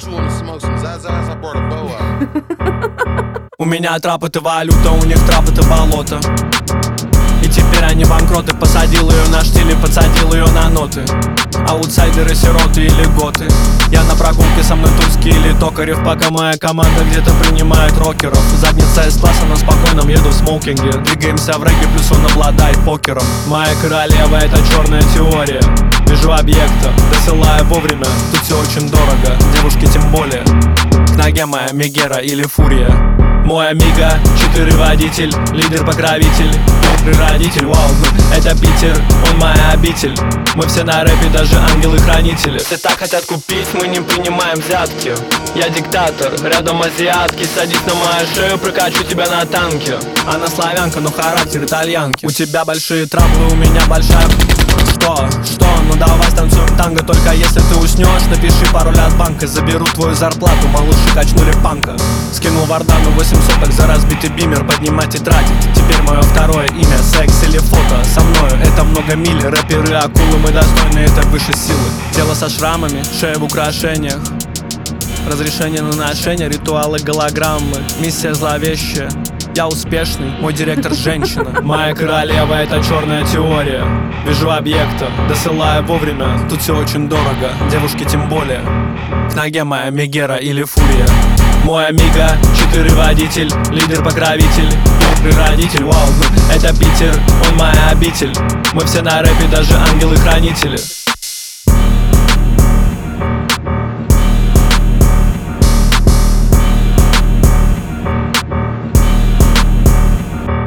У меня трап это валюта, у них трап это болото. И теперь они банкроты. Посадил ее на штиль и подсадил ее на ноты. Аутсайдеры, сироты или готы. Я на прогулке, со мной Тульский или Токарев. Пока моя команда где-то принимает рокеров. Задница из класса, на спокойном еду в смокинге. Двигаемся в регги, плюс он обладает покером. Моя королева это черная теория. Вижу объекта, досылаю вовремя. Тут все очень дорого, девушки тем более. К ноге моя Мегера или Фурия. Мой Амиго, 4 водитель, лидер-покровитель, добрый родитель, вау, это Питер, он моя обитель. Мы все на рэпе, даже ангелы-хранители. Все так хотят купить, мы не принимаем взятки. Я диктатор, рядом азиатки. Садись на мою шею, прокачу тебя на танке. Она славянка, но характер итальянки. У тебя большие траблы, у меня большая... Что? Ну давай станцуем танго. Только если ты уснешь, напиши пароль от банка. Заберу твою зарплату, малыши качнули панка. Скинул Вардану 800 так за разбитый бимер. Поднимать и тратить, теперь мое второе имя. Секс или фото со мною, это много миль. Рэперы, акулы, мы достойны, это выше силы. Тело со шрамами, шея в украшениях. Разрешение на ношение, ритуалы голограммы. Миссия зловещая. Я успешный, мой директор женщина. Моя королева это черная теория. Вижу объекта, досылаю вовремя. Тут все очень дорого, девушки тем более. К ноге моя Мегера или Фурия. Мой Амиго, 4 водитель, лидер-покровитель, добрый родитель, вау, это Питер, он моя обитель. Мы все на рэпе, даже ангелы-хранители.